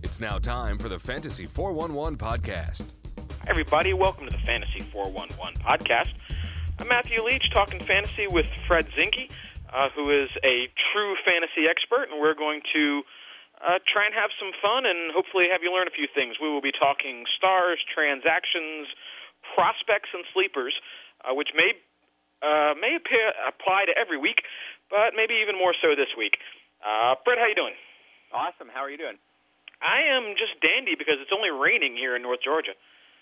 It's now time for the Fantasy 411 podcast. Hi, everybody. Welcome to the Fantasy 411 podcast. I'm Matthew Leach, talking fantasy with Fred Zinke, who is a true fantasy expert, and we're going to try and have some fun and hopefully have you learn a few things. We will be talking stars, transactions, prospects, and sleepers, which may apply to every week, but maybe even more so this week. Fred, how you doing? Awesome. How are you doing? I am just dandy because it's only raining here in North Georgia.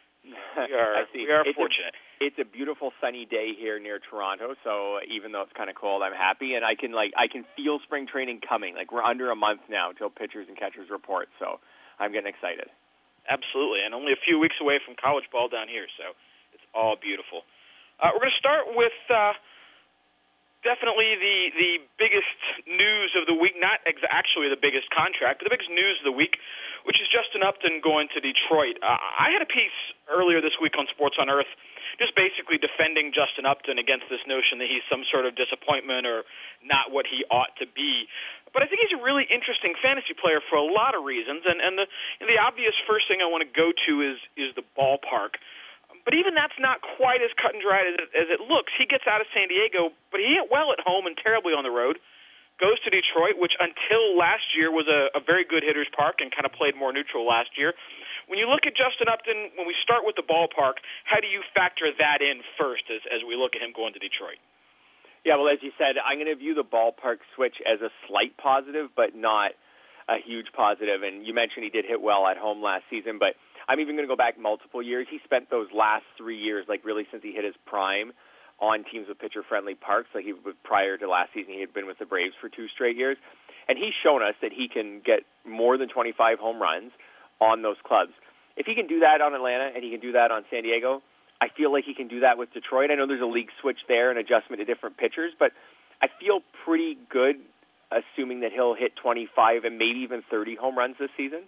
We are fortunate. It's a beautiful sunny day here near Toronto, so even though it's kind of cold, I'm happy, and I can feel spring training coming. Like, we're under a month now until pitchers and catchers report, so I'm getting excited. Absolutely, and only a few weeks away from college ball down here, so it's all beautiful. We're going to start with definitely the biggest news of the week, not actually the biggest contract, but the biggest news of the week, which is Justin Upton going to Detroit. I had a piece earlier this week on Sports on Earth just basically defending Justin Upton against this notion that he's some sort of disappointment or not what he ought to be. But I think he's a really interesting fantasy player for a lot of reasons, and the obvious first thing I want to go to is the ballpark. But even that's not quite as cut and dried as it looks. He gets out of San Diego, but he hit well at home and terribly on the road. Goes to Detroit, which until last year was a very good hitter's park and kind of played more neutral last year. When you look at Justin Upton, when we start with the ballpark, how do you factor that in first as we look at him going to Detroit? Yeah, well, as you said, I'm going to view the ballpark switch as a slight positive, but not a huge positive. And you mentioned he did hit well at home last season, but I'm even going to go back multiple years. He spent those last 3 years, like really since he hit his prime, on teams with pitcher-friendly parks. Like prior to last season, he had been with the Braves for 2 straight years. And he's shown us that he can get more than 25 home runs on those clubs. If he can do that on Atlanta and he can do that on San Diego, I feel like he can do that with Detroit. I know there's a league switch there, an adjustment to different pitchers, but I feel pretty good assuming that he'll hit 25 and maybe even 30 home runs this season.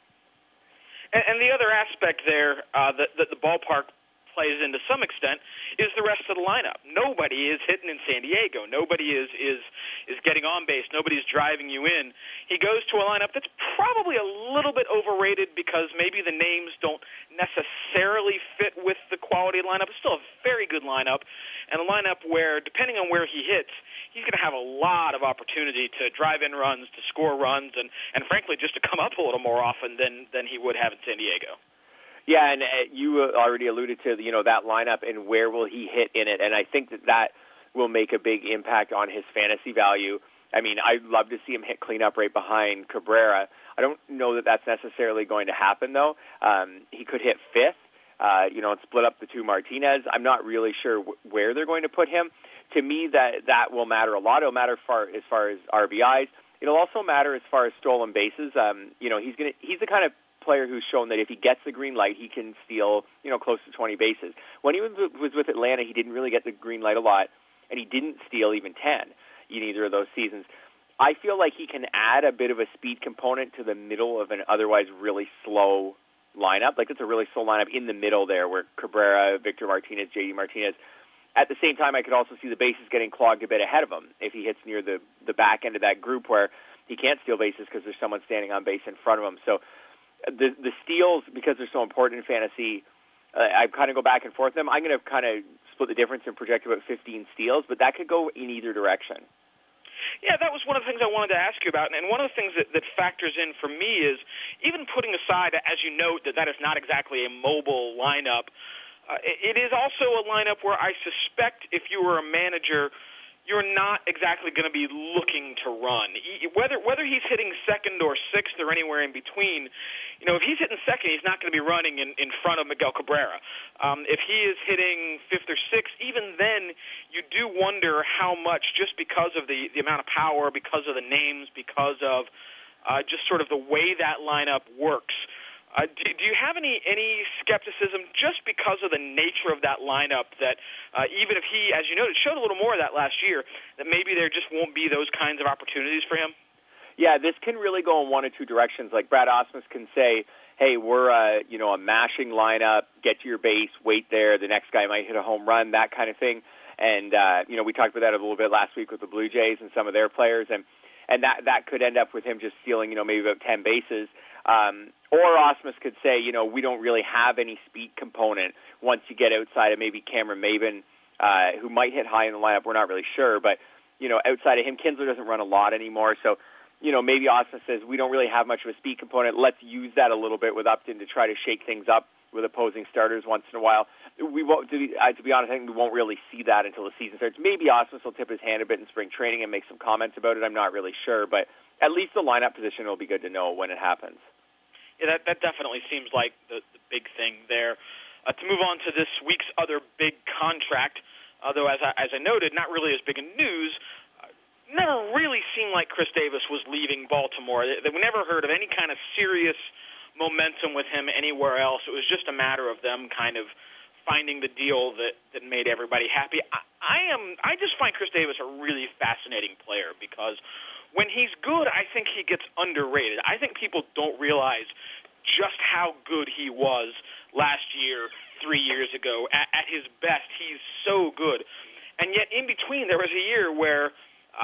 And the other aspect there that the ballpark plays in to some extent is the rest of the lineup. Nobody is hitting in San Diego. Nobody is getting on base. Nobody's driving you in. He goes to a lineup that's probably a little bit overrated because maybe the names don't necessarily fit with the quality of the lineup. It's still a very good lineup, and a lineup where, depending on where he hits, he's going to have a lot of opportunity to drive in runs, to score runs, and frankly, just to come up a little more often than he would have in San Diego. Yeah, and you already alluded to that lineup and where will he hit in it, and I think that will make a big impact on his fantasy value. I mean, I'd love to see him hit cleanup right behind Cabrera. I don't know that that's necessarily going to happen, though. He could hit fifth, and split up the two Martinez. I'm not really sure where they're going to put him. To me, that will matter a lot. It'll matter as far as RBIs. It'll also matter as far as stolen bases. He's the kind of player who's shown that if he gets the green light, he can steal, close to 20 bases. When he was with Atlanta, he didn't really get the green light a lot, and he didn't steal even 10 in either of those seasons. I feel like he can add a bit of a speed component to the middle of an otherwise really slow lineup. Like, it's a really slow lineup in the middle there where Cabrera, Victor Martinez, J.D. Martinez. At the same time, I could also see the bases getting clogged a bit ahead of him if he hits near the back end of that group where he can't steal bases because there's someone standing on base in front of him. So the steals, because they're so important in fantasy, I kind of go back and forth them. I'm going to kind of split the difference and project about 15 steals, but that could go in either direction. Yeah, that was one of the things I wanted to ask you about, and one of the things that factors in for me is, even putting aside, as you note, that is not exactly a mobile lineup, it is also a lineup where I suspect if you were a manager, you're not exactly going to be looking to run. Whether he's hitting second or sixth or anywhere in between, if he's hitting second, he's not going to be running in front of Miguel Cabrera. If he is hitting fifth or sixth, even then, you do wonder how much, just because of the amount of power, because of the names, because of just sort of the way that lineup works. Do you have any skepticism just because of the nature of that lineup that even if he, as you noted, showed a little more of that last year, that maybe there just won't be those kinds of opportunities for him? Yeah, this can really go in one of two directions. Like Brad Ausmus can say, hey, we're a mashing lineup, get to your base, wait there, the next guy might hit a home run, that kind of thing. And, we talked about that a little bit last week with the Blue Jays and some of their players, and that could end up with him just stealing, maybe about 10 bases. Or Ausmus could say, we don't really have any speed component once you get outside of maybe Cameron Maben, who might hit high in the lineup. We're not really sure, but, outside of him, Kinsler doesn't run a lot anymore. So, maybe Ausmus says we don't really have much of a speed component. Let's use that a little bit with Upton to try to shake things up with opposing starters once in a while. We won't, to be honest, I think we won't really see that until the season starts. Maybe Ausmus will tip his hand a bit in spring training and make some comments about it. I'm not really sure, but at least the lineup position will be good to know when it happens. Yeah, that definitely seems like the big thing there. To move on to this week's other big contract, though as I noted, not really as big a news. Never really seemed like Chris Davis was leaving Baltimore. We never heard of any kind of serious momentum with him anywhere else. It was just a matter of them kind of finding the deal that made everybody happy. I just find Chris Davis a really fascinating player because when he's good, I think he gets underrated. I think people don't realize just how good he was last year, 3 years ago. At his best, he's so good. And yet in between, there was a year where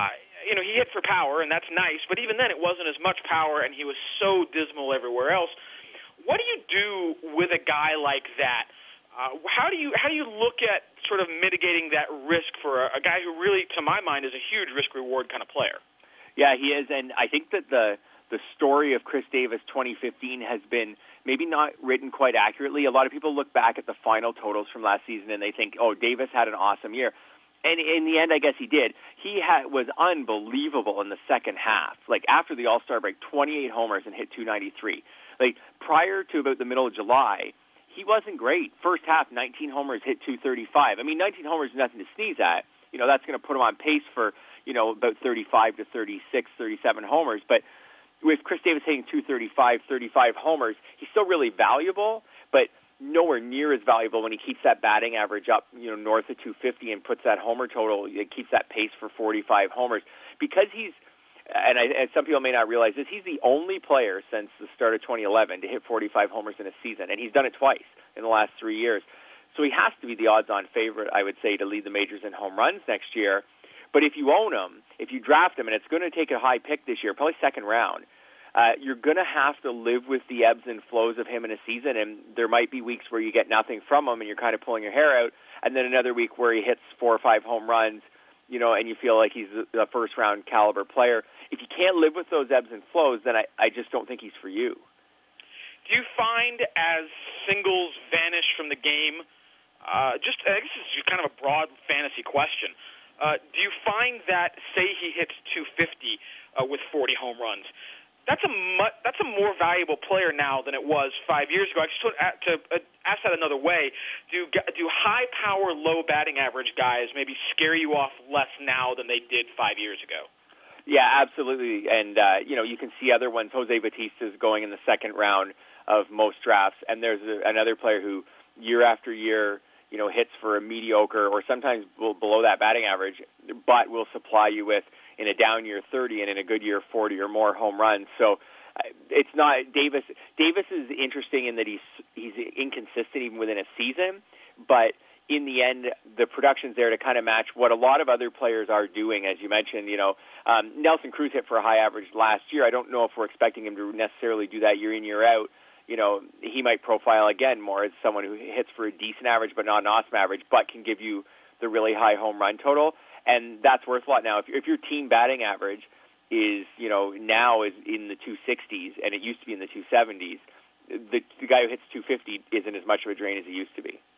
he hit for power, and that's nice, but even then it wasn't as much power, and he was so dismal everywhere else. What do you do with a guy like that? How do you look at sort of mitigating that risk for a guy who really, to my mind, is a huge risk-reward kind of player? Yeah, he is, and I think that the story of Chris Davis 2015 has been maybe not written quite accurately. A lot of people look back at the final totals from last season and they think, Davis had an awesome year. And in the end, I guess he did. He was unbelievable in the second half. Like, after the All-Star break, 28 homers and hit .293. Like, prior to about the middle of July, he wasn't great. First half, 19 homers, hit .235. I mean, 19 homers is nothing to sneeze at. That's going to put him on pace for, about 35 to 36, 37 homers. But with Chris Davis hitting .235, 35 homers, he's still really valuable, but nowhere near as valuable when he keeps that batting average up, north of 250 and puts that homer total, it keeps that pace for 45 homers. Because he's, and some people may not realize this, he's the only player since the start of 2011 to hit 45 homers in a season, and he's done it twice in the last 3 years. So he has to be the odds-on favorite, I would say, to lead the majors in home runs next year. But if you own him, if you draft him, and it's going to take a high pick this year, probably second round, you're going to have to live with the ebbs and flows of him in a season, and there might be weeks where you get nothing from him and you're kind of pulling your hair out, and then another week where he hits 4 or 5 home runs, and you feel like he's a first-round caliber player. If you can't live with those ebbs and flows, then I just don't think he's for you. Do you find as singles vanish from the game, I guess this is kind of a broad fantasy question, do you find that, say he hits 250 with 40 home runs, that's a more valuable player now than it was 5 years ago. I just to ask that another way, do high-power, low batting average guys maybe scare you off less now than they did 5 years ago? Yeah, absolutely. And, you can see other ones. Jose Bautista's going in the second round of most drafts, and there's another player who year after year, hits for a mediocre or sometimes below that batting average, but will supply you with, in a down year, 30, and in a good year, 40 or more home runs. So it's not Davis. Davis is interesting in that he's inconsistent even within a season, but in the end, the production's there to kind of match what a lot of other players are doing. As you mentioned, Nelson Cruz hit for a high average last year. I don't know if we're expecting him to necessarily do that year in, year out. He might profile again more as someone who hits for a decent average but not an awesome average, but can give you the really high home run total. And that's worth a lot now. If your team batting average is, now is in the 260s and it used to be in the 270s, the guy who hits 250 isn't as much of a drain as he used to be.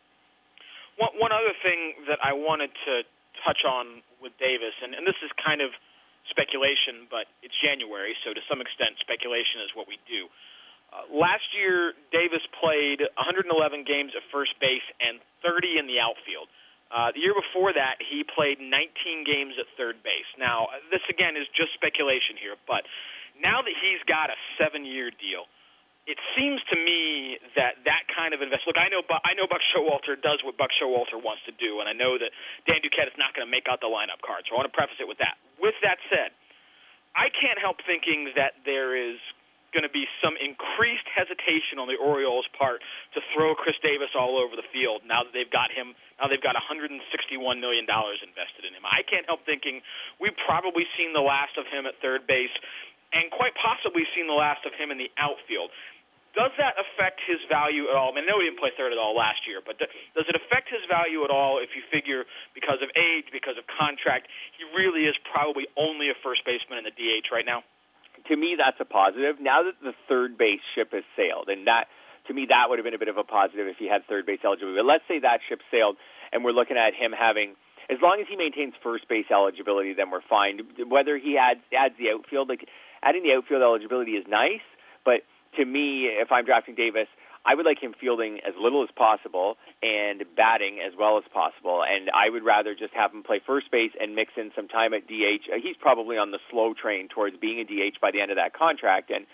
One other thing that I wanted to touch on with Davis, and this is kind of speculation, but it's January, so to some extent speculation is what we do. Last year, Davis played 111 games at first base and 30 in the outfield. The year before that, he played 19 games at third base. Now, this, again, is just speculation here, but now that he's got a 7-year deal, it seems to me that kind of investment. Look, I know Buck Showalter does what Buck Showalter wants to do, and I know that Dan Duquette is not going to make out the lineup card, so I want to preface it with that. With that said, I can't help thinking that there is going to be some increased hesitation on the Orioles' part to throw Chris Davis all over the field now that they've got him. Now they've got $161 million invested in him. I can't help thinking we've probably seen the last of him at third base. and quite possibly seen the last of him in the outfield. Does that affect his value at all? I mean, I know he didn't play third at all last year, but does it affect his value at all if you figure because of age, because of contract, he really is probably only a first baseman in the DH right now? To me, that's a positive. Now that the third base ship has sailed, and that, to me, that would have been a bit of a positive if he had third base eligibility. But let's say that ship sailed, and we're looking at him having, as long as he maintains first base eligibility, then we're fine. Whether he adds the outfield, like adding the outfield eligibility is nice, but to me, if I'm drafting Davis, I would like him fielding as little as possible and batting as well as possible. And I would rather just have him play first base and mix in some time at DH. He's probably on the slow train towards being a DH by the end of that contract. And,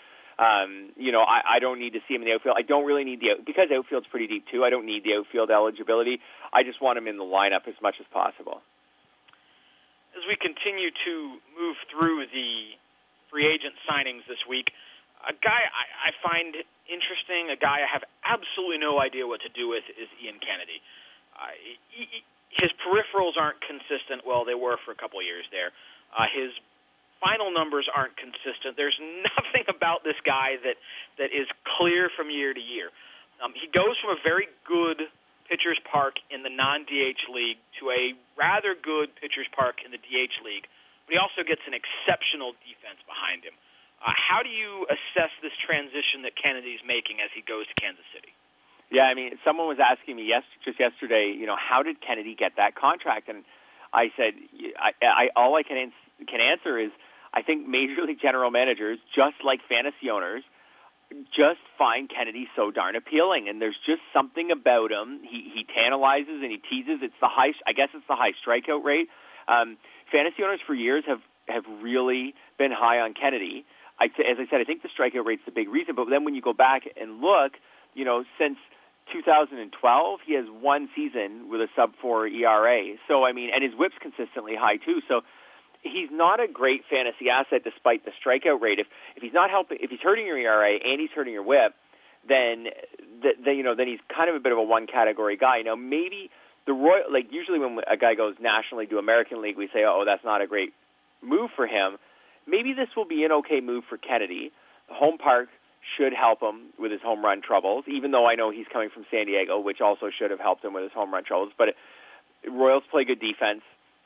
I don't need to see him in the outfield. I don't really need because outfield's pretty deep too, I don't need the outfield eligibility. I just want him in the lineup as much as possible. As we continue to move through the free agent signings this week, a guy I find interesting, a guy I have absolutely no idea what to do with, is Ian Kennedy. His peripherals aren't consistent. Well, they were for a couple of years there. His final numbers aren't consistent. There's nothing about this guy that is clear from year to year. He goes from a very good pitcher's park in the non-DH league to a rather good pitcher's park in the DH league, but he also gets an exceptional defense behind him. How do you assess this transition that Kennedy's making as he goes to Kansas City? Yeah, I mean, someone was asking me just yesterday, how did Kennedy get that contract? And I said, all I can answer is I think Major League general managers, just like fantasy owners, just find Kennedy so darn appealing. And there's just something about him. He tantalizes and he teases. It's the high strikeout rate. Fantasy owners for years have really been high on Kennedy. As I said, I think the strikeout rate's the big reason. But then when you go back and look, since 2012, he has one season with a sub-4 ERA. So, I mean, and his whip's consistently high, too. So he's not a great fantasy asset despite the strikeout rate. If he's not helping, if he's hurting your ERA and he's hurting your whip, then he's kind of a bit of a one-category guy. Now, maybe usually when a guy goes National League to American League, we say, oh, that's not a great move for him. Maybe this will be an okay move for Kennedy. The home park should help him with his home run troubles, even though I know he's coming from San Diego, which also should have helped him with his home run troubles. But Royals play good defense,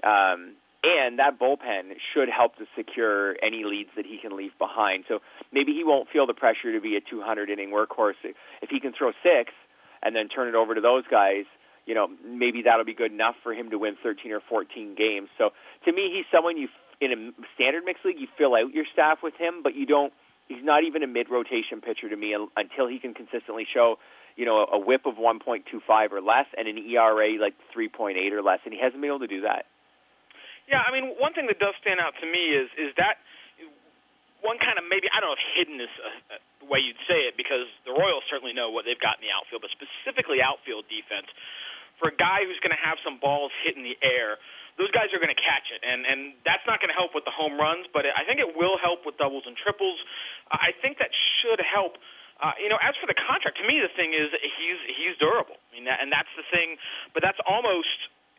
and that bullpen should help to secure any leads that he can leave behind. So maybe he won't feel the pressure to be a 200-inning workhorse. If he can throw 6 and then turn it over to those guys, maybe that'll be good enough for him to win 13 or 14 games. So to me, he's someone in a standard mixed league, you fill out your staff with him, but you don't. He's not even a mid-rotation pitcher to me until he can consistently show, a whip of 1.25 or less and an ERA like 3.8 or less, and he hasn't been able to do that. Yeah, I mean, one thing that does stand out to me is that one kind of maybe, I don't know if hidden is the way you'd say it, because the Royals certainly know what they've got in the outfield, but specifically outfield defense. For a guy who's going to have some balls hit in the air, those guys are going to catch it, and that's not going to help with the home runs, but I think it will help with doubles and triples. I think that should help. As for the contract, to me the thing is he's durable. I mean, and that's the thing, but it's almost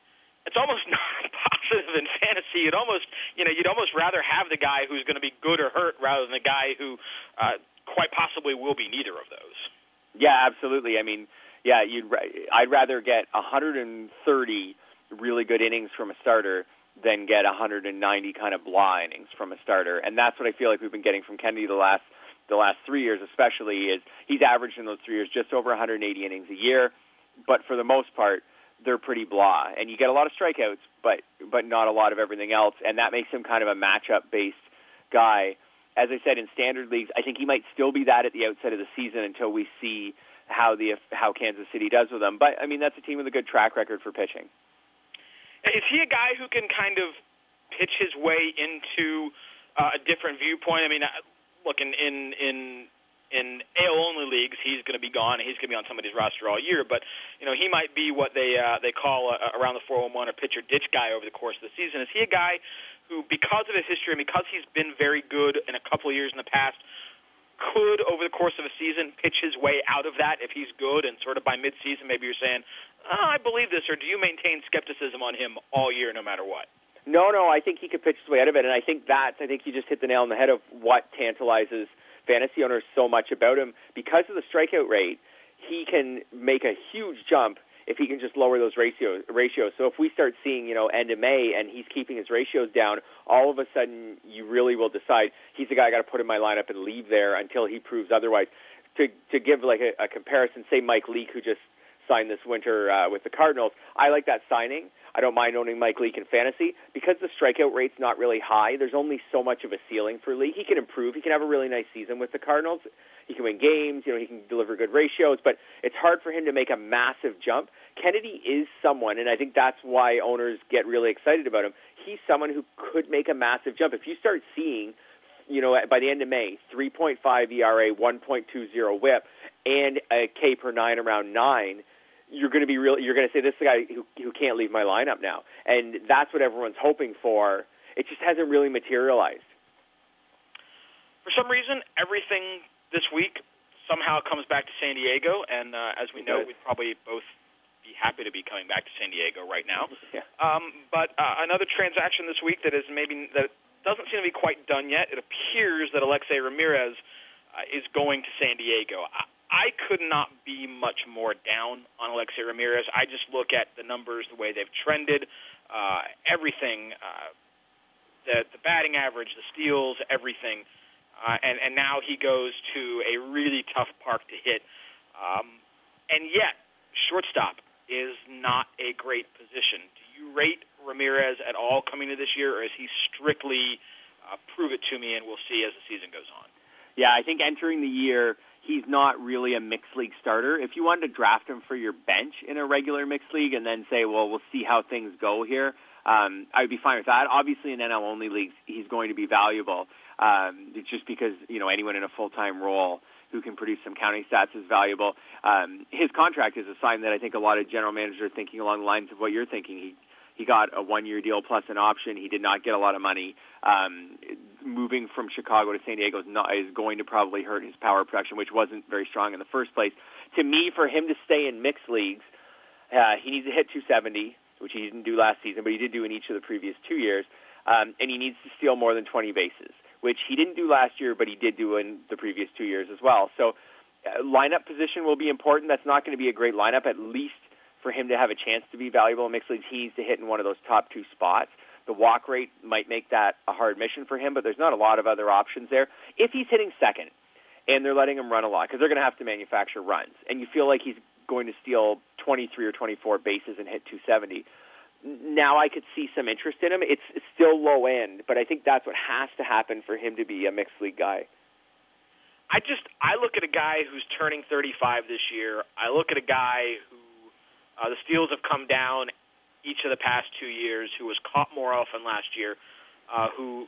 not positive in fantasy. You'd almost rather have the guy who's going to be good or hurt rather than the guy who quite possibly will be neither of those. Yeah, absolutely. I mean, yeah, I'd rather get 130 really good innings from a starter than get 190 kind of blah innings from a starter. And that's what I feel like we've been getting from Kennedy the last 3 years especially, is he's averaged in those 3 years just over 180 innings a year. But for the most part, they're pretty blah. And you get a lot of strikeouts, but not a lot of everything else. And that makes him kind of a matchup-based guy. As I said, in standard leagues, I think he might still be that at the outset of the season until we see how Kansas City does with him. But, I mean, that's a team with a good track record for pitching. Is he a guy who can kind of pitch his way into a different viewpoint? I mean, look, in AL-only leagues, he's going to be gone, and he's going to be on somebody's roster all year. But, he might be what they call around the 401 a pitcher ditch guy over the course of the season. Is he a guy who, because of his history and because he's been very good in a couple of years in the past, could, over the course of a season, pitch his way out of that if he's good, and sort of by mid-season maybe you're saying, I believe this, or do you maintain skepticism on him all year no matter what? No, I think he could pitch his way out of it, and I think you just hit the nail on the head of what tantalizes fantasy owners so much about him. Because of the strikeout rate, he can make a huge jump if he can just lower those ratios. So if we start seeing, end of May, and he's keeping his ratios down, all of a sudden you really will decide he's the guy I got to put in my lineup and leave there until he proves otherwise. To give like a comparison, say Mike Leake, who just signed this winter with the Cardinals, I like that signing. I don't mind owning Mike Leake in fantasy. Because the strikeout rate's not really high, there's only so much of a ceiling for Leake. He can improve. He can have a really nice season with the Cardinals. He can win games. He can deliver good ratios, but it's hard for him to make a massive jump. Kennedy is someone, and I think that's why owners get really excited about him. He's someone who could make a massive jump. If you start seeing, by the end of May, 3.5 ERA, 1.20 WHIP, and a K per 9 around 9, you're going to say, this is the guy who can't leave my lineup now. And that's what everyone's hoping for. It just hasn't really materialized. For some reason, everything this week somehow comes back to San Diego, and as we know, we'd probably both be happy to be coming back to San Diego right now. Yeah. But another transaction this week that doesn't seem to be quite done yet. It appears that Alexei Ramirez is going to San Diego. I could not be much more down on Alexei Ramirez. I just look at the numbers, the way they've trended, everything, the batting average, the steals, everything. And now he goes to a really tough park to hit. And yet, shortstop is not a great position. Do you rate Ramirez at all coming to this year, or is he strictly prove it to me and we'll see as the season goes on? Yeah, I think entering the year, he's not really a mixed league starter. If you wanted to draft him for your bench in a regular mixed league and then say, well, we'll see how things go here, I would be fine with that. Obviously, in NL-only leagues, he's going to be valuable. It's just because, anyone in a full-time role who can produce some counting stats is valuable. His contract is a sign that I think a lot of general managers are thinking along the lines of what you're thinking. He got a one-year deal plus an option. He did not get a lot of money. Moving from Chicago to San Diego is going to probably hurt his power production, which wasn't very strong in the first place. To me, for him to stay in mixed leagues, he needs to hit 270, which he didn't do last season, but he did do in each of the previous 2 years. And he needs to steal more than 20 bases, which he didn't do last year, but he did do in the previous 2 years as well. So lineup position will be important. That's not going to be a great lineup, at least for him to have a chance to be valuable in mixed leagues. He needs to hit in one of those top 2 spots. The walk rate might make that a hard mission for him, but there's not a lot of other options there. If he's hitting second and they're letting him run a lot, because they're going to have to manufacture runs, and you feel like he's going to steal 23 or 24 bases and hit 270, now I could see some interest in him. It's still low end, but I think that's what has to happen for him to be a mixed league guy. I look at a guy who's turning 35 this year. I look at a guy who the steals have come down each of the past 2 years, who was caught more often last year, I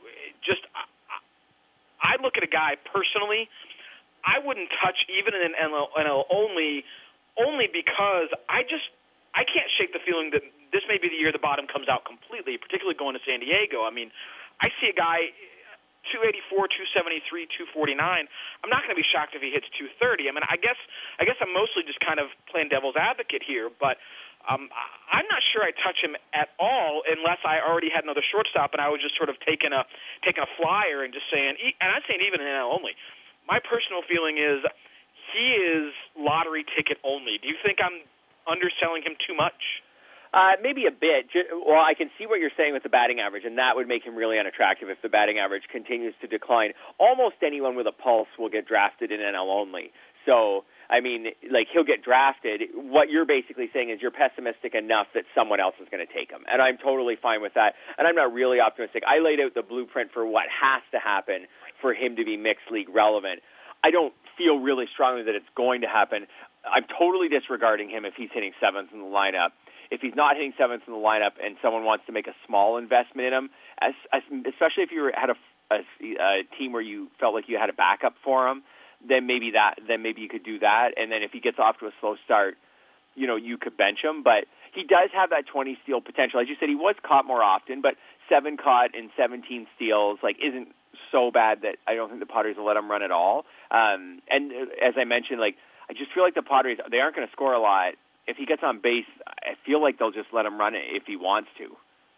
look at a guy personally, I wouldn't touch even in NL only because I can't shake the feeling that this may be the year the bottom comes out completely, particularly going to San Diego. I mean, I see a guy 284, 273, 249. I'm not going to be shocked if he hits 230. I mean, I guess I'm mostly just kind of playing devil's advocate here, but I'm not sure I'd touch him at all unless I already had another shortstop and I was just sort of taking a flyer and just saying, and I'm saying even in NL only. My personal feeling is he is lottery ticket only. Do you think I'm underselling him too much? Maybe a bit. Well, I can see what you're saying with the batting average, and that would make him really unattractive if the batting average continues to decline. Almost anyone with a pulse will get drafted in NL only. So, I mean, he'll get drafted. What you're basically saying is you're pessimistic enough that someone else is going to take him, and I'm totally fine with that. And I'm not really optimistic. I laid out the blueprint for what has to happen for him to be mixed league relevant. I don't feel really strongly that it's going to happen. I'm totally disregarding him if he's hitting seventh in the lineup. If he's not hitting seventh in the lineup and someone wants to make a small investment in him, especially if you had a team where you felt like you had a backup for him, then maybe you could do that. And then if he gets off to a slow start, you could bench him. But he does have that 20 steal potential. As you said, he was caught more often, but 7 caught in 17 steals isn't so bad that I don't think the Padres will let him run at all. And as I mentioned, I just feel like the Padres, they aren't going to score a lot. If he gets on base, I feel like they'll just let him run it if he wants to.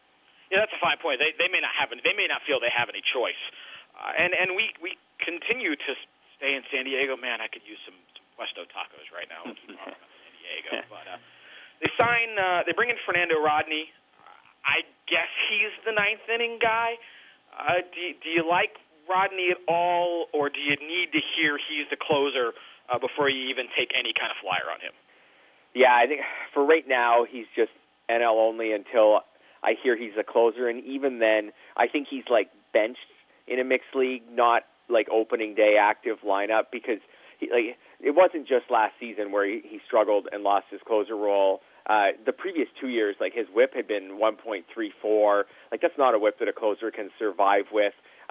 Yeah, that's a fine point. They may not feel they have any choice, and we continue to stay in San Diego. Man, I could use some Puesto tacos right now. San Diego, but they bring in Fernando Rodney. I guess he's the ninth inning guy. Do you like Rodney at all, or do you need to hear he's the closer before you even take any kind of flyer on him? Yeah, I think for right now he's just NL only until I hear he's a closer, and even then, I think he's like benched in a mixed league, not like opening day active lineup, because it wasn't just last season where he struggled and lost his closer role. The previous 2 years, like his WHIP had been 1.34. Like that's not a WHIP that a closer can survive with.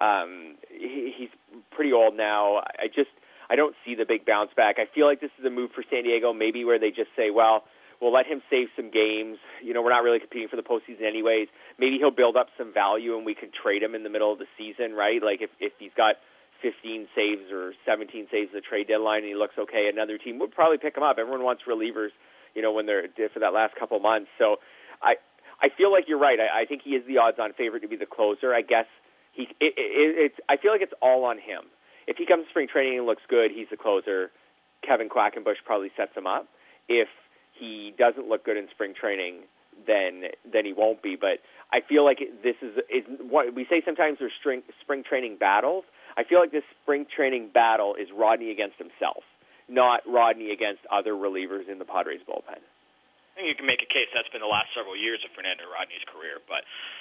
He's pretty old now. I don't see the big bounce back. I feel like this is a move for San Diego, maybe where they just say, well, we'll let him save some games. We're not really competing for the postseason anyways. Maybe he'll build up some value and we can trade him in the middle of the season, right? Like if he's got 15 saves or 17 saves at the trade deadline and he looks okay, another team would probably pick him up. Everyone wants relievers, when they're for that last couple months. So I feel like you're right. I think he is the odds-on favorite to be the closer. I guess I feel like it's all on him. If he comes to spring training and looks good, he's the closer. Kevin Quackenbush probably sets him up. If he doesn't look good in spring training, then he won't be. But I feel like this is what we say sometimes there's spring training battles. I feel like this spring training battle is Rodney against himself, not Rodney against other relievers in the Padres bullpen. I think you can make a case that's been the last several years of Fernando Rodney's career. But,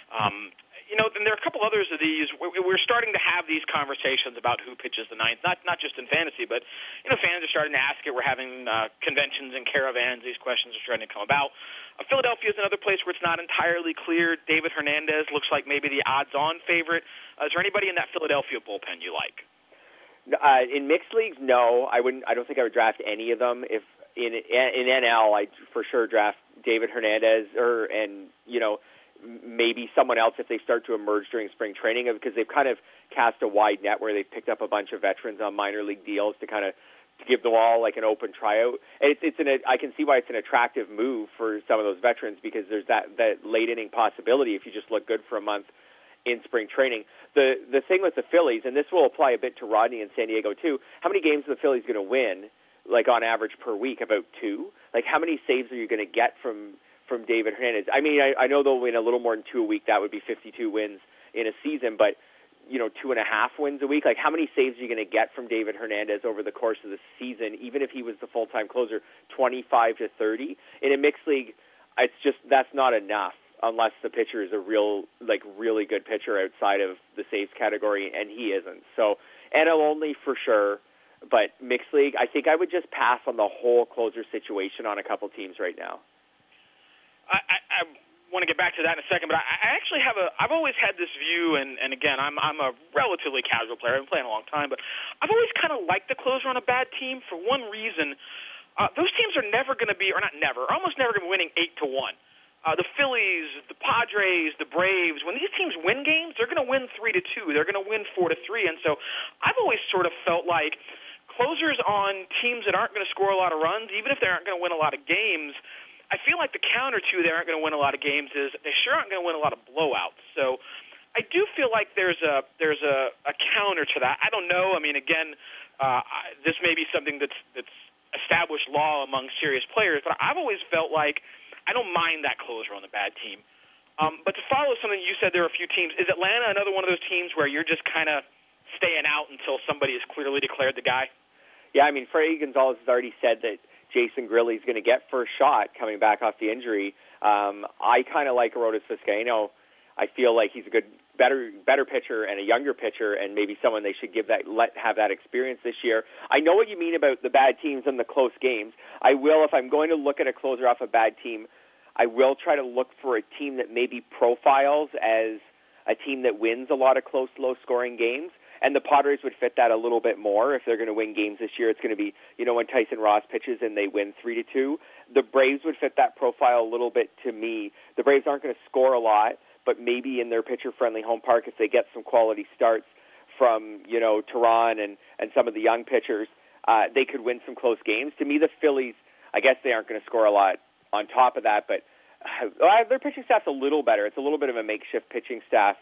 and there are a couple others of these. We're starting to have these conversations about who pitches the ninth, not just in fantasy, but, fans are starting to ask it. We're having conventions and caravans. These questions are starting to come about. Philadelphia is another place where it's not entirely clear. David Hernandez looks like maybe the odds-on favorite. Is there anybody in that Philadelphia bullpen you like? In mixed leagues, no. I don't think I would draft any of them. If in NL, I'd for sure draft David Hernandez and maybe someone else if they start to emerge during spring training, because they've kind of cast a wide net where they've picked up a bunch of veterans on minor league deals to kind of give them all like an open tryout. And I can see why it's an attractive move for some of those veterans, because there's that late inning possibility if you just look good for a month in spring training. The thing with the Phillies, and this will apply a bit to Rodney in San Diego too, how many games are the Phillies going to win, like on average per week? About 2? Like how many saves are you going to get from David Hernandez? I mean, I know they'll win a little more than 2 a week. That would be 52 wins in a season, but 2.5 wins a week. Like how many saves are you going to get from David Hernandez over the course of the season, even if he was the full-time closer? 25 to 30? In a mixed league, that's not enough unless the pitcher is a really good pitcher outside of the saves category, and he isn't. So NL only for sure, but mixed league, I think I would just pass on the whole closer situation on a couple teams right now. I want to get back to that in a second, but I actually I've always had this view, and again, I'm a relatively casual player. I've been playing a long time, but I've always kind of liked the closer on a bad team for one reason. Those teams are never going to be, or not never, almost never going to be winning 8-1. The Phillies, the Padres, the Braves, when these teams win games, they're going to win 3-2. They're going to win 4-3. And so I've always sort of felt like closers on teams that aren't going to score a lot of runs, even if they aren't going to win a lot of games, I feel like the counter to they aren't going to win a lot of games is they sure aren't going to win a lot of blowouts. So I do feel like there's a counter to that. I don't know. I mean, again, this may be something that's established law among serious players, but I've always felt like I don't mind that closer on the bad team. But to follow something you said, there are a few teams. Is Atlanta another one of those teams where you're just kind of staying out until somebody has clearly declared the guy? Yeah, I mean, Freddie Gonzalez has already said that Jason Grilli's going to get first shot coming back off the injury. I kind of like Arodys Vizcaino. I feel like he's a better pitcher and a younger pitcher, and maybe someone they should have that experience this year. I know what you mean about the bad teams and the close games. I will, if I'm going to look at a closer off a bad team, I will try to look for a team that maybe profiles as a team that wins a lot of close, low-scoring games. And the Padres would fit that a little bit more if they're going to win games this year. It's going to be, when Tyson Ross pitches and they win 3-2. The Braves would fit that profile a little bit to me. The Braves aren't going to score a lot, but maybe in their pitcher-friendly home park, if they get some quality starts from, Teheran and some of the young pitchers, they could win some close games. To me, the Phillies, I guess they aren't going to score a lot on top of that, but Their pitching staff's a little better. It's a little bit of a makeshift pitching staff.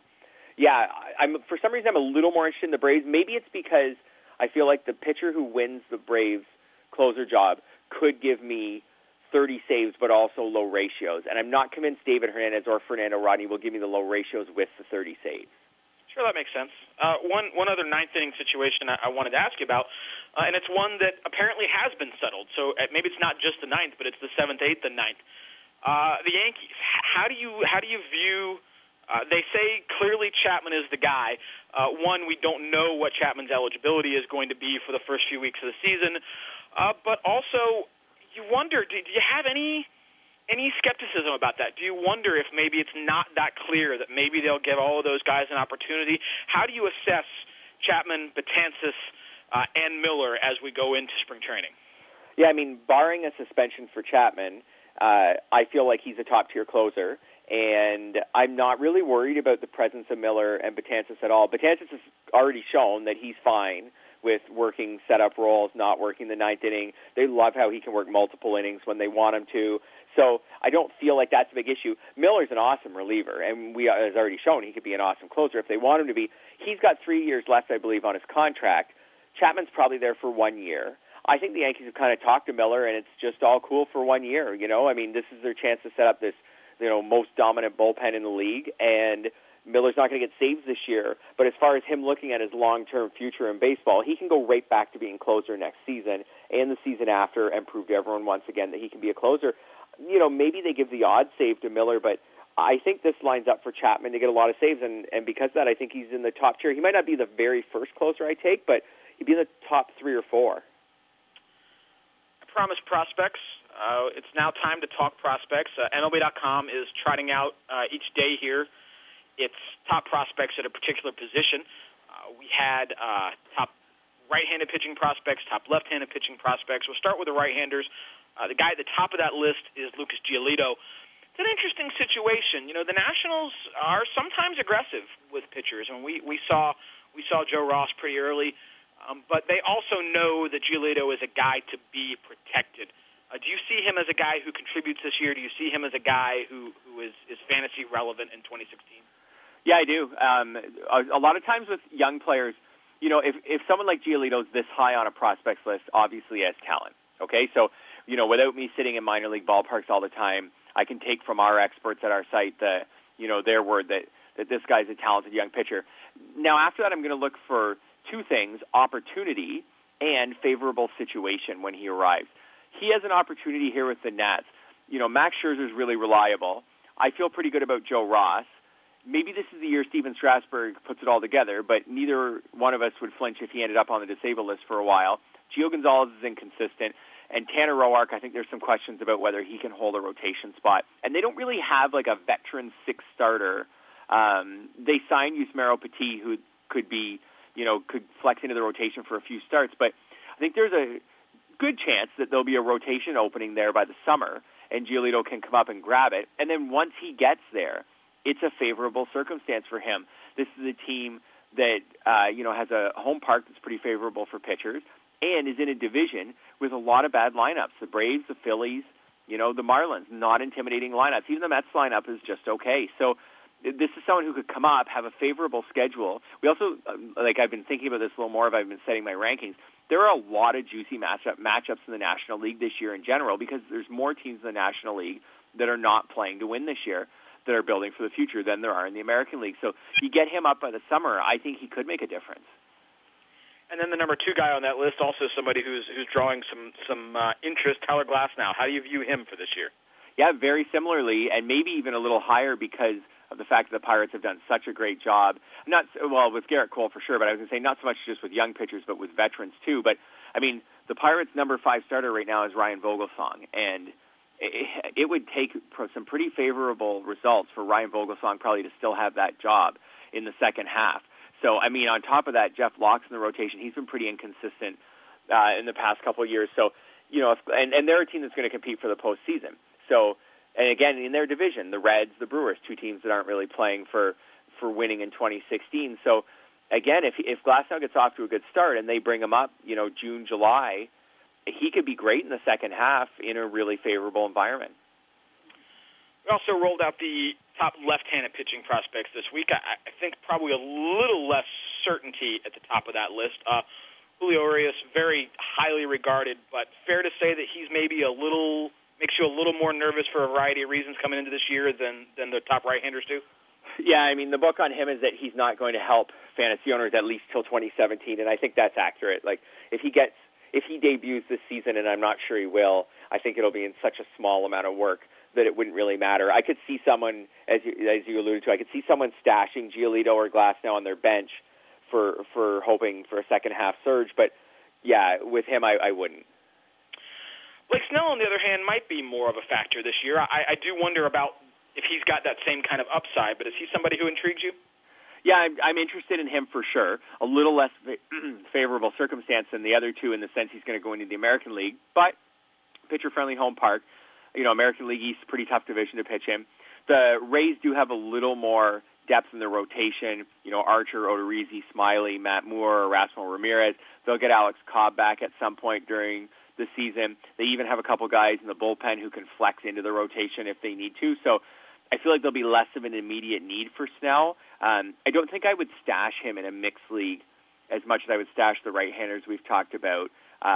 For some reason I'm a little more interested in the Braves. Maybe it's because I feel like the pitcher who wins the Braves closer job could give me 30 saves but also low ratios. And I'm not convinced David Hernandez or Fernando Rodney will give me the low ratios with the 30 saves. Sure, that makes sense. One other ninth-inning situation I wanted to ask you about, and it's one that apparently has been settled. So maybe it's not just the ninth, but it's the 7th, 8th, and 9th. The Yankees. How do you view? They say clearly Chapman is the guy. One, we don't know what Chapman's eligibility is going to be for the first few weeks of the season, but also you wonder, do you have any skepticism about that? Do you wonder if maybe it's not that clear that maybe they'll give all of those guys an opportunity? How do you assess Chapman, Betances, and Miller as we go into spring training? Yeah, I mean, barring a suspension for Chapman, I feel like he's a top-tier closer, and I'm not really worried about the presence of Miller and Betances at all. Betances has already shown that he's fine with working set-up roles, not working the ninth inning. They love how he can work multiple innings when they want him to. So I don't feel like that's a big issue. Miller's an awesome reliever, and has already shown he could be an awesome closer if they want him to be. He's got 3 years left, I believe, on his contract. Chapman's probably there for 1 year. I think the Yankees have kind of talked to Miller, and it's just all cool for 1 year. I mean, this is their chance to set up this, most dominant bullpen in the league, and Miller's not going to get saves this year. But as far as him looking at his long-term future in baseball, he can go right back to being closer next season and the season after and prove to everyone once again that he can be a closer. Maybe they give the odd save to Miller, but I think this lines up for Chapman to get a lot of saves, and because of that, I think he's in the top tier. He might not be the very first closer I take, but he'd be in the top 3 or 4. I promise prospects. It's now time to talk prospects. MLB.com is trotting out each day here its top prospects at a particular position. We had top right-handed pitching prospects, top left-handed pitching prospects. We'll start with the right-handers. The guy at the top of that list is Lucas Giolito. It's an interesting situation. The Nationals are sometimes aggressive with pitchers, and we saw Joe Ross pretty early, but they also know that Giolito is a guy to be protected. Do you see him as a guy who contributes this year? Do you see him as a guy who is fantasy relevant in 2016? Yeah, I do. A lot of times with young players, if someone like Giolito's this high on a prospects list, obviously has talent. Okay, so without me sitting in minor league ballparks all the time, I can take from our experts at our site their word that this guy's a talented young pitcher. Now, after that, I'm going to look for two things: opportunity and favorable situation when he arrives. He has an opportunity here with the Nats. Max Scherzer's really reliable. I feel pretty good about Joe Ross. Maybe this is the year Steven Strasburg puts it all together, but neither one of us would flinch if he ended up on the disabled list for a while. Gio Gonzalez is inconsistent. And Tanner Roark, I think there's some questions about whether he can hold a rotation spot. And they don't really have like a veteran sixth starter. They signed Yusmeiro Petit, who could flex into the rotation for a few starts. But I think there's a good chance that there'll be a rotation opening there by the summer, and Giolito can come up and grab it. And then once he gets there, it's a favorable circumstance for him. This is a team that has a home park that's pretty favorable for pitchers, and is in a division with a lot of bad lineups. The Braves, the Phillies, the Marlins, not intimidating lineups. Even the Mets lineup is just okay. So this is someone who could come up, have a favorable schedule. We also, I've been thinking about this a little more as I've been setting my rankings. There are a lot of juicy matchups in the National League this year in general because there's more teams in the National League that are not playing to win this year that are building for the future than there are in the American League. So you get him up by the summer, I think he could make a difference. And then the number 2 guy on that list, also somebody who's drawing some interest, Tyler Glasnow. How do you view him for this year? Yeah, very similarly, and maybe even a little higher because of the fact that the Pirates have done such a great job. With Garrett Cole for sure, but I was going to say not so much just with young pitchers, but with veterans too. But, I mean, the Pirates' number 5 starter right now is Ryan Vogelsong, and it would take some pretty favorable results for Ryan Vogelsong probably to still have that job in the second half. So, I mean, on top of that, Jeff Locke's in the rotation. He's been pretty inconsistent in the past couple of years. So, and they're a team that's going to compete for the postseason. So, and again, in their division, the Reds, the Brewers, 2 teams that aren't really playing for winning in 2016. So, again, if Glasnow gets off to a good start and they bring him up, June, July, he could be great in the second half in a really favorable environment. We also rolled out the top left-handed pitching prospects this week. I think probably a little less certainty at the top of that list. Julio Urias, very highly regarded, but fair to say that he's maybe makes you a little more nervous for a variety of reasons coming into this year than the top right-handers do? Yeah, I mean, the book on him is that he's not going to help fantasy owners at least till 2017, and I think that's accurate. Like, if he debuts this season, and I'm not sure he will, I think it'll be in such a small amount of work that it wouldn't really matter. I could see someone, as you alluded to, I could see someone stashing Giolito or Glasnow on their bench for hoping for a second-half surge, but, yeah, with him, I wouldn't. Blake Snell, on the other hand, might be more of a factor this year. I do wonder about if he's got that same kind of upside, but is he somebody who intrigues you? Yeah, I'm interested in him for sure. A little less favorable circumstance than the other two in the sense he's going to go into the American League, but pitcher-friendly home park. You know, American League East, pretty tough division to pitch in. The Rays do have a little more depth in their rotation. You know, Archer, Odorizzi, Smiley, Matt Moore, Erasmo Ramirez. They'll get Alex Cobb back at some point during the season. They even have a couple guys in the bullpen who can flex into the rotation if they need to. So I feel like there'll be less of an immediate need for Snell. I don't think I would stash him in a mixed league as much as I would stash the right-handers we've talked about.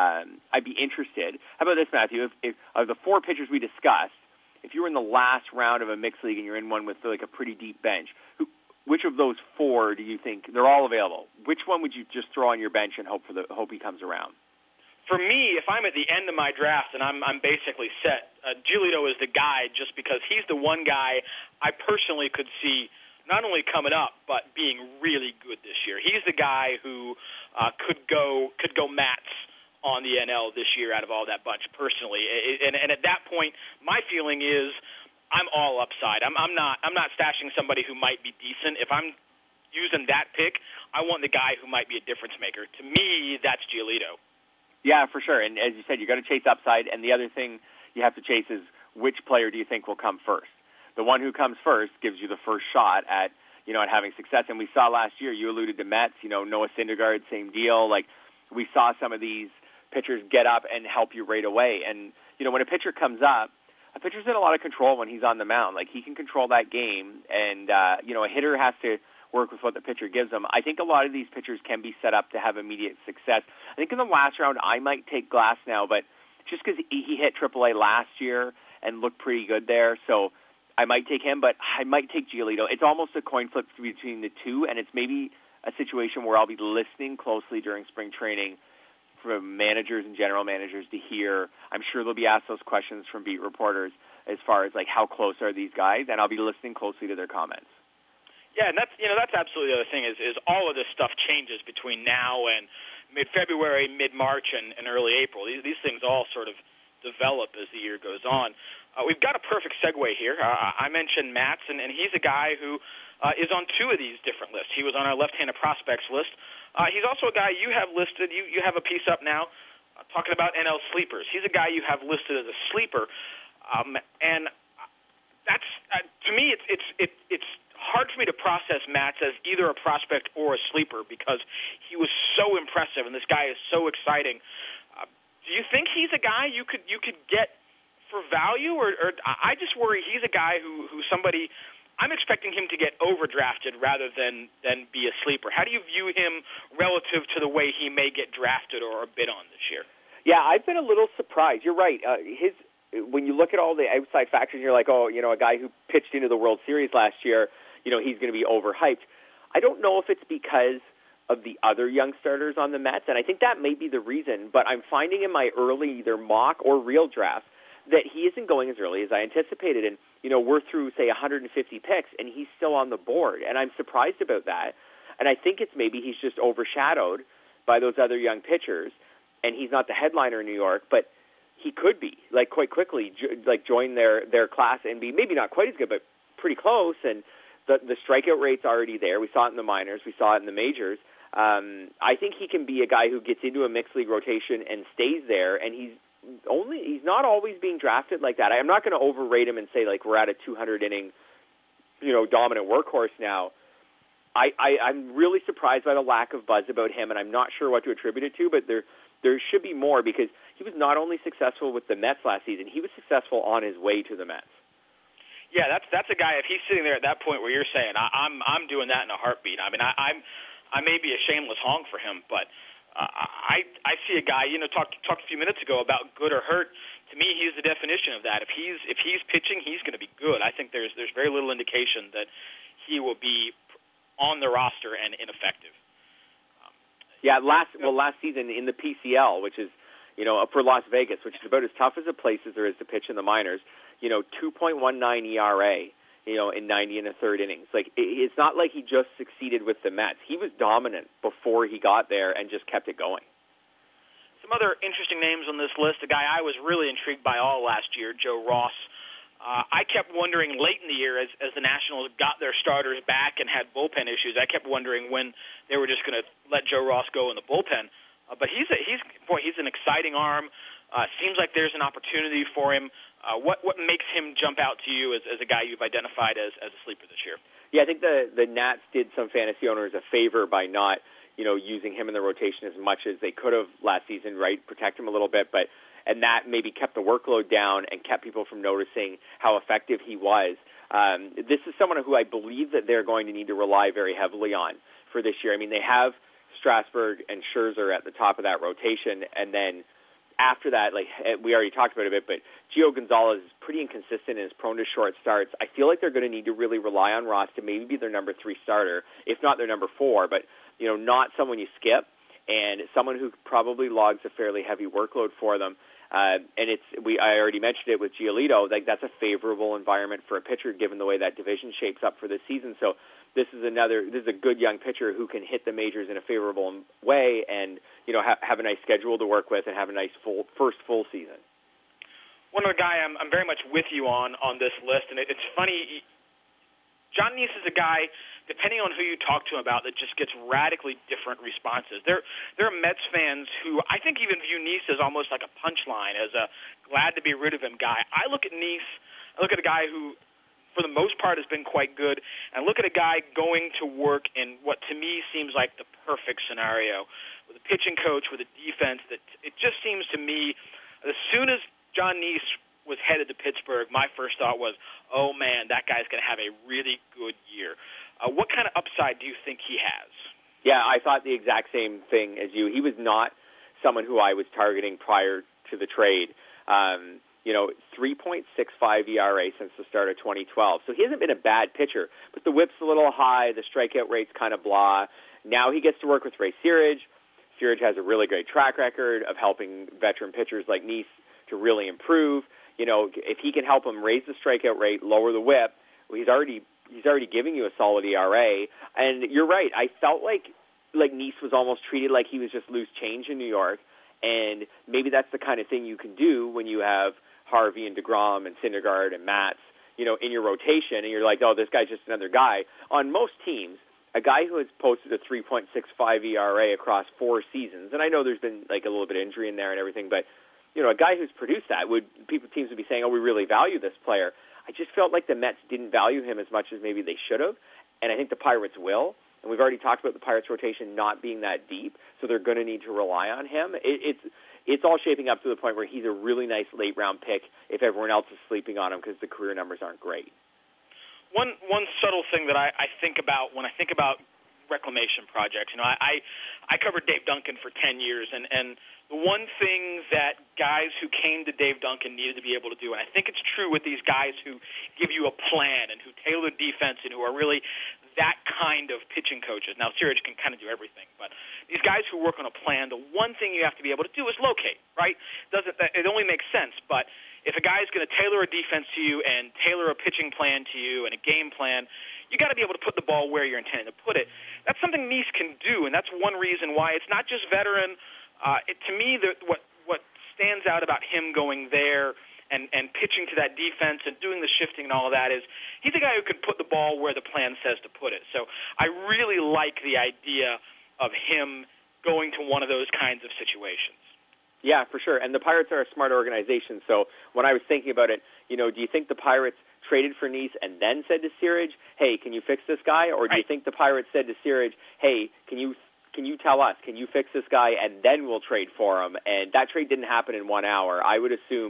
I'd be interested. How about this, Matthew? If of the four pitchers we discussed, if you were in the last round of a mixed league and you're in one with like a pretty deep bench, which of those four do you think, they're all available, which one would you just throw on your bench and hope he comes around? For me, if I'm at the end of my draft and I'm basically set, Giolito is the guy just because he's the one guy I personally could see not only coming up but being really good this year. He's the guy who could go Mats on the NL this year out of all that bunch personally. And at that point, my feeling is I'm all upside. I'm not stashing somebody who might be decent. If I'm using that pick, I want the guy who might be a difference maker. To me, that's Giolito. Yeah, for sure. And as you said, you got to chase upside. And the other thing you have to chase is which player do you think will come first? The one who comes first gives you the first shot at having success. And we saw last year, you alluded to Mets, Noah Syndergaard, same deal. Like, we saw some of these pitchers get up and help you right away. And, when a pitcher comes up, a pitcher's in a lot of control when he's on the mound. Like, he can control that game. And, a hitter has to work with what the pitcher gives them. I think a lot of these pitchers can be set up to have immediate success. I think in the last round, I might take Glasnow, but just because he hit AAA last year and looked pretty good there, so I might take him, but I might take Giolito. It's almost a coin flip between the two, and it's maybe a situation where I'll be listening closely during spring training from managers and general managers to hear. I'm sure they'll be asked those questions from beat reporters as far as, like, how close are these guys, and I'll be listening closely to their comments. Yeah, and that's absolutely the other thing is all of this stuff changes between now and mid-February, mid-March, and early April. These things all sort of develop as the year goes on. We've got a perfect segue here. I mentioned Mats, and he's a guy who is on two of these different lists. He was on our left-handed prospects list. He's also a guy you have listed. You have a piece up now talking about NL sleepers. He's a guy you have listed as a sleeper, and that's to me it's hard for me to process Mats as either a prospect or a sleeper because he was so impressive and this guy is so exciting. Do you think he's a guy you could get for value, or I just worry he's a guy who somebody I'm expecting him to get overdrafted rather than be a sleeper. How do you view him relative to the way he may get drafted or bid on this year? Yeah, I've been a little surprised. You're right. When you look at all the outside factors, you're like, a guy who pitched into the World Series last year, he's going to be overhyped. I don't know if it's because of the other young starters on the Mets, and I think that may be the reason, but I'm finding in my early either mock or real drafts that he isn't going as early as I anticipated, and, we're through, say, 150 picks, and he's still on the board, and I'm surprised about that, and I think it's maybe he's just overshadowed by those other young pitchers, and he's not the headliner in New York, but he could be, like, quite quickly, join their class and be maybe not quite as good, but pretty close, and the strikeout rate's already there. We saw it in the minors. We saw it in the majors. I think he can be a guy who gets into a mixed league rotation and stays there, and he's not always being drafted like that. I'm not going to overrate him and say, like, we're at a 200-inning, dominant workhorse now. I'm really surprised by the lack of buzz about him, and I'm not sure what to attribute it to, but there should be more because he was not only successful with the Mets last season, he was successful on his way to the Mets. Yeah, that's a guy. If he's sitting there at that point where you're saying, I'm doing that in a heartbeat. I mean, I may be a shameless honk for him, but I see a guy. Talked a few minutes ago about good or hurt. To me, he's the definition of that. If he's pitching, he's going to be good. I think there's very little indication that he will be on the roster and ineffective. Last season in the PCL, which is for Las Vegas, which is about as tough as a place as there is to pitch in the minors. 2.19 ERA. In 90 and a third innings. It's not like he just succeeded with the Mets. He was dominant before he got there and just kept it going. Some other interesting names on this list. A guy I was really intrigued by all last year, Joe Ross. I kept wondering late in the year as the Nationals got their starters back and had bullpen issues, I kept wondering when they were just going to let Joe Ross go in the bullpen. But he's an exciting arm. Seems like there's an opportunity for him. What makes him jump out to you as a guy you've identified as a sleeper this year? Yeah, I think the Nats did some fantasy owners a favor by not, using him in the rotation as much as they could have last season, right? Protect him a little bit, and that maybe kept the workload down and kept people from noticing how effective he was. This is someone who I believe that they're going to need to rely very heavily on for this year. I mean, they have Strasburg and Scherzer at the top of that rotation, and then after that, we already talked about it a bit, but Gio Gonzalez is pretty inconsistent and is prone to short starts. I feel like they're going to need to really rely on Ross to maybe be their number 3 starter, if not their number 4, but not someone you skip, and someone who probably logs a fairly heavy workload for them. I already mentioned it with Giolito. That's a favorable environment for a pitcher given the way that division shapes up for this season. So this is a good young pitcher who can hit the majors in a favorable way and have a nice schedule to work with and have a nice first full season. One other guy I'm very much with you on this list, and it's funny. John Neese is a guy, depending on who you talk to him about, that just gets radically different responses. There are Mets fans who I think even view Neese as almost like a punchline, as a glad to be rid of him guy. I look at Neese, I look at a guy who, for the most part, has been quite good, and I look at a guy going to work in what to me seems like the perfect scenario, with a pitching coach, with a defense that it just seems to me, as soon as John Neese was headed to Pittsburgh, my first thought was, oh, man, that guy's going to have a really good year. What kind of upside do you think he has? Yeah, I thought the exact same thing as you. He was not someone who I was targeting prior to the trade. 3.65 ERA since the start of 2012. So he hasn't been a bad pitcher, but the whip's a little high, the strikeout rate's kind of blah. Now he gets to work with Ray Searage. Searage has a really great track record of helping veteran pitchers like Neese to really improve. If he can help him raise the strikeout rate, lower the whip, he's already giving you a solid ERA. And you're right. I felt like Neese was almost treated like he was just loose change in New York. And maybe that's the kind of thing you can do when you have Harvey and DeGrom and Syndergaard and Matz, in your rotation, and you're like, oh, this guy's just another guy. On most teams, a guy who has posted a 3.65 ERA across 4 seasons, and I know there's been a little bit of injury in there and everything, but a guy who's produced that teams would be saying, oh, we really value this player. I just felt like the Mets didn't value him as much as maybe they should have, and I think the Pirates will. And we've already talked about the Pirates' rotation not being that deep, so they're going to need to rely on him. It's all shaping up to the point where he's a really nice late-round pick if everyone else is sleeping on him because the career numbers aren't great. One subtle thing that I think about when I think about reclamation projects, I covered Dave Duncan for 10 years, and the one thing that guys who came to Dave Duncan needed to be able to do, and I think it's true with these guys who give you a plan and who tailor defense and who are really that kind of pitching coaches. Now, Searage can kind of do everything, but these guys who work on a plan, the one thing you have to be able to do is locate, right? It only makes sense, but if a guy's going to tailor a defense to you and tailor a pitching plan to you and a game plan, you got to be able to put the ball where you're intending to put it. That's something Neese can do, and that's one reason why it's not just veteran. To me, what stands out about him going there and pitching to that defense and doing the shifting and all of that is he's a guy who can put the ball where the plan says to put it. So I really like the idea of him going to one of those kinds of situations. Yeah, for sure. And the Pirates are a smart organization. So when I was thinking about it, do you think the Pirates traded for Neese and then said to Searage, hey, can you fix this guy? Or do you think the Pirates said to Searage, hey, can you tell us, can you fix this guy, and then we'll trade for him? And that trade didn't happen in 1 hour. I would assume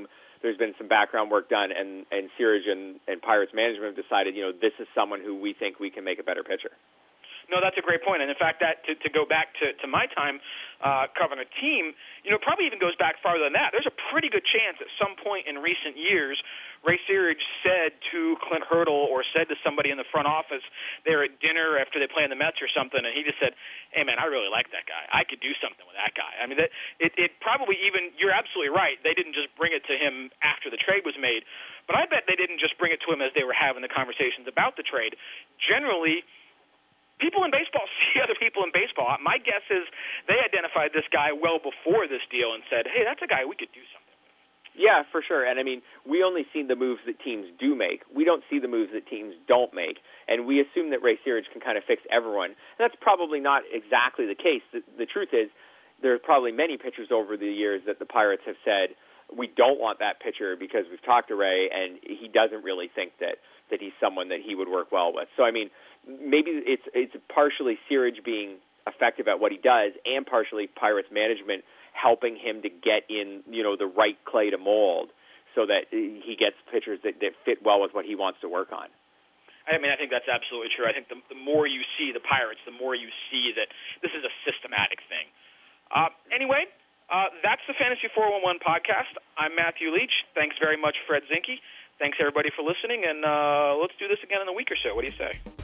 there's been some background work done, and Searage and Pirates management have decided, this is someone who we think we can make a better pitcher. No, that's a great point. And in fact, that to go back to my time covering a team, probably even goes back farther than that. There's a pretty good chance at some point in recent years, Ray Searage said to Clint Hurdle or said to somebody in the front office, they were at dinner after they played in the Mets or something, and he just said, "Hey man, I really like that guy. I could do something with that guy." I mean, it probably even, you're absolutely right. They didn't just bring it to him after the trade was made, but I bet they didn't just bring it to him as they were having the conversations about the trade. Generally, people in baseball see other people in baseball. My guess is they identified this guy well before this deal and said, "Hey, that's a guy we could do something with." Yeah, for sure. And, I mean, we only see the moves that teams do make. We don't see the moves that teams don't make. And we assume that Ray Searage can kind of fix everyone. That's probably not exactly the case. The truth is there are probably many pitchers over the years that the Pirates have said, we don't want that pitcher because we've talked to Ray, and he doesn't really think that he's someone that he would work well with. So, I mean, maybe it's partially Searage being effective at what he does and partially Pirates management helping him to get in, the right clay to mold so that he gets pitchers that fit well with what he wants to work on. I mean, I think that's absolutely true. I think the more you see the Pirates, the more you see that this is a systematic thing. Anyway, that's the Fantasy 411 podcast. I'm Matthew Leach. Thanks very much, Fred Zinke. Thanks, everybody, for listening, and let's do this again in a week or so. What do you say?